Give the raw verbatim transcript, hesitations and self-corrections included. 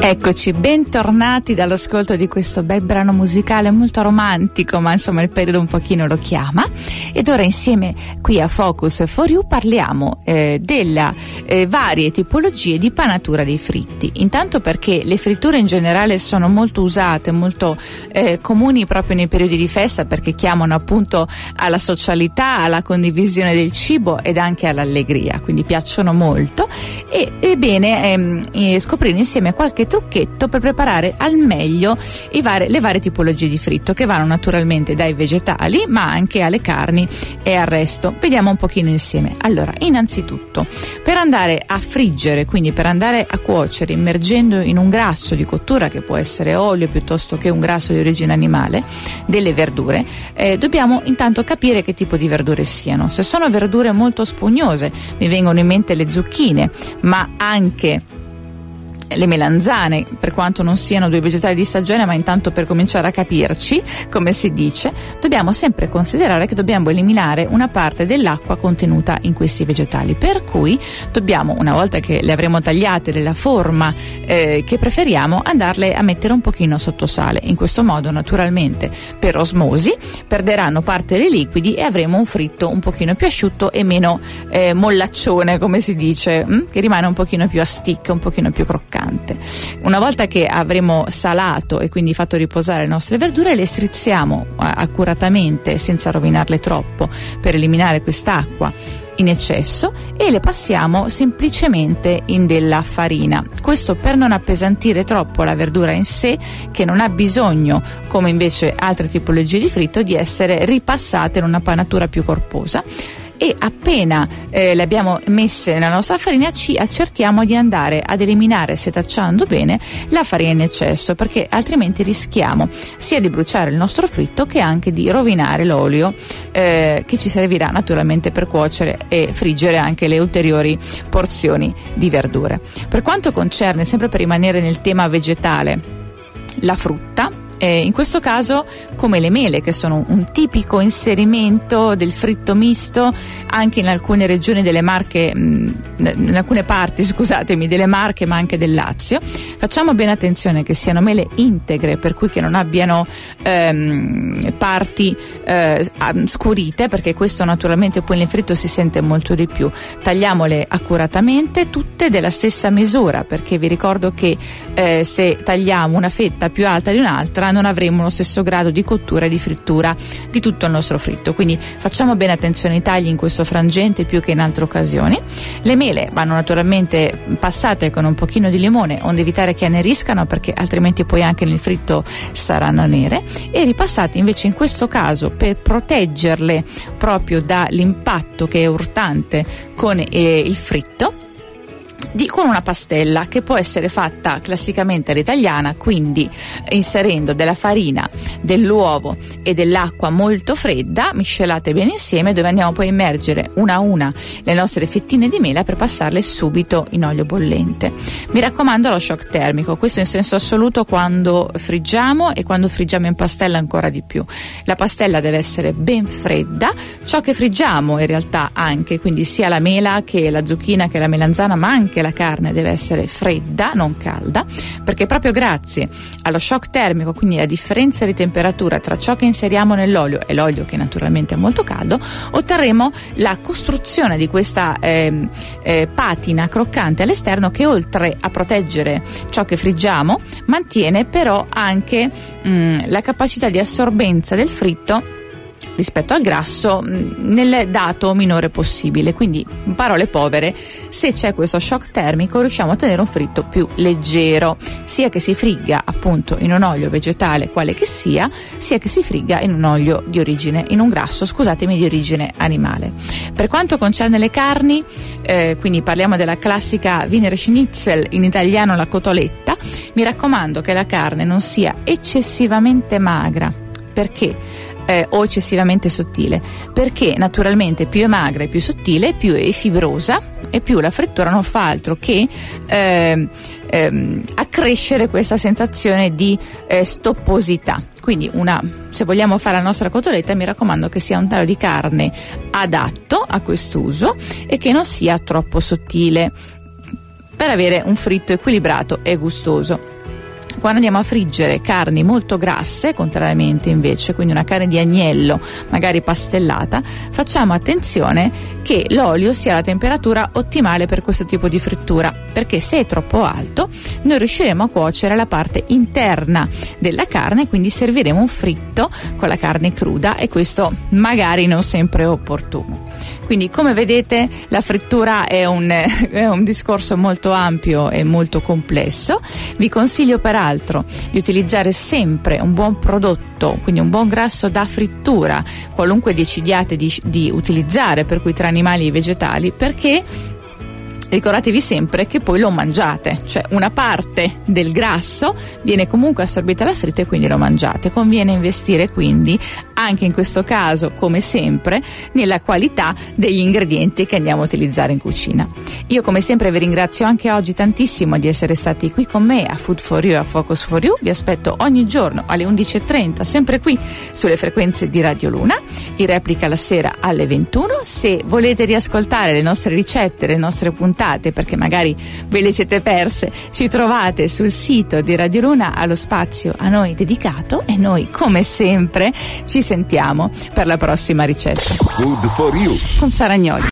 Eccoci, bentornati dall'ascolto di questo bel brano musicale molto romantico, ma insomma il periodo un pochino lo chiama. Ed ora insieme qui a Focus for You parliamo eh, delle eh, varie tipologie di panatura dei fritti. Intanto perché le fritture in generale sono molto usate, molto eh, comuni proprio nei periodi di festa, perché chiamano appunto alla socialità, alla condivisione del cibo ed anche all'allegria, quindi piacciono molto. E è bene ehm, eh, scoprire insieme qualche trucchetto per preparare al meglio i vari, le varie tipologie di fritto, che vanno naturalmente dai vegetali ma anche alle carni e al resto. Vediamo un pochino insieme. Allora, innanzitutto, per andare a friggere, quindi per andare a cuocere immergendo in un grasso di cottura, che può essere olio piuttosto che un grasso di origine animale, delle verdure, eh, dobbiamo intanto capire che tipo di verdure siano. Se sono verdure molto spugnose, mi vengono in mente le zucchine, ma anche le melanzane, per quanto non siano due vegetali di stagione, ma intanto per cominciare a capirci, come si dice, dobbiamo sempre considerare che dobbiamo eliminare una parte dell'acqua contenuta in questi vegetali, per cui dobbiamo, una volta che le avremo tagliate nella forma eh, che preferiamo, andarle a mettere un pochino sotto sale. In questo modo, naturalmente, per osmosi perderanno parte dei liquidi e avremo un fritto un pochino più asciutto e meno eh, mollaccione, come si dice, hm? che rimane un pochino più a stick, un pochino più croccante. Una volta che avremo salato e quindi fatto riposare le nostre verdure, le strizziamo accuratamente senza rovinarle troppo, per eliminare quest'acqua in eccesso, e le passiamo semplicemente in della farina. Questo per non appesantire troppo la verdura in sé, che non ha bisogno, come invece altre tipologie di fritto, di essere ripassate in una panatura più corposa. E appena eh, le abbiamo messe nella nostra farina, ci accertiamo di andare ad eliminare, setacciando bene, la farina in eccesso, perché altrimenti rischiamo sia di bruciare il nostro fritto che anche di rovinare l'olio eh, che ci servirà naturalmente per cuocere e friggere anche le ulteriori porzioni di verdure. Per quanto concerne, sempre per rimanere nel tema vegetale, la frutta, Eh, in questo caso, come le mele, che sono un tipico inserimento del fritto misto anche in alcune regioni delle Marche, mh, in alcune parti, scusatemi, delle Marche, ma anche del Lazio, facciamo bene attenzione che siano mele integre, per cui che non abbiano ehm, parti eh, scurite, perché questo naturalmente poi nel fritto si sente molto di più. Tagliamole accuratamente, tutte della stessa misura, perché vi ricordo che eh, se tagliamo una fetta più alta di un'altra non avremo lo stesso grado di cottura e di frittura di tutto il nostro fritto, quindi facciamo bene attenzione ai tagli in questo frangente più che in altre occasioni. Le mele vanno naturalmente passate con un pochino di limone, onde evitare che anneriscano, perché altrimenti poi anche nel fritto saranno nere, e ripassate invece in questo caso per proteggerle proprio dall'impatto che è urtante con eh, il fritto, Di, con una pastella che può essere fatta classicamente all'italiana, quindi inserendo della farina, dell'uovo e dell'acqua molto fredda, miscelate bene insieme, dove andiamo poi a immergere una a una le nostre fettine di mela per passarle subito in olio bollente. Mi raccomando, lo shock termico, questo in senso assoluto quando friggiamo, e quando friggiamo in pastella ancora di più. La pastella deve essere ben fredda, ciò che friggiamo in realtà anche, quindi sia la mela che la zucchina che la melanzana, ma anche la carne deve essere fredda, non calda, perché proprio grazie allo shock termico, quindi la differenza di temperatura tra ciò che inseriamo nell'olio e l'olio che naturalmente è molto caldo, otterremo la costruzione di questa eh, eh, patina croccante all'esterno, che oltre a proteggere ciò che friggiamo mantiene però anche mh, la capacità di assorbenza del fritto rispetto al grasso nel dato minore possibile. Quindi, in parole povere, se c'è questo shock termico riusciamo a ottenere un fritto più leggero, sia che si frigga appunto in un olio vegetale quale che sia, sia che si frigga in un olio di origine, in un grasso, scusatemi, di origine animale. Per quanto concerne le carni, eh, quindi parliamo della classica Wiener Schnitzel, in italiano la cotoletta, mi raccomando che la carne non sia eccessivamente magra, perché Eh, o eccessivamente sottile, perché naturalmente più è magra e più sottile, più è fibrosa e più la frittura non fa altro che eh, ehm, accrescere questa sensazione di eh, stopposità. Quindi una, se vogliamo fare la nostra cotoletta, mi raccomando che sia un taglio di carne adatto a quest'uso e che non sia troppo sottile, per avere un fritto equilibrato e gustoso. Quando andiamo a friggere carni molto grasse, contrariamente invece, quindi una carne di agnello magari pastellata, facciamo attenzione che l'olio sia alla temperatura ottimale per questo tipo di frittura, perché se è troppo alto noi riusciremo a cuocere la parte interna della carne, quindi serviremo un fritto con la carne cruda e questo magari non sempre è opportuno. Quindi, come vedete, la frittura è un, è un discorso molto ampio e molto complesso. Vi consiglio peraltro di utilizzare sempre un buon prodotto, quindi un buon grasso da frittura, qualunque decidiate di, di utilizzare, per cui tra animali e vegetali, perché ricordatevi sempre che poi lo mangiate, cioè una parte del grasso viene comunque assorbita alla fritto e quindi lo mangiate. Conviene investire quindi, anche in questo caso come sempre, nella qualità degli ingredienti che andiamo a utilizzare in cucina. Io come sempre vi ringrazio anche oggi tantissimo di essere stati qui con me a Food for You e a Focus for You. Vi aspetto ogni giorno alle undici e trenta, sempre qui sulle frequenze di Radio Luna, in replica la sera alle ventuno. Se volete riascoltare le nostre ricette, le nostre puntate, perché magari ve le siete perse, ci trovate sul sito di Radio Luna allo spazio a noi dedicato e noi come sempre ci sentiamo per la prossima ricetta. Food for You con Sara Agnoli.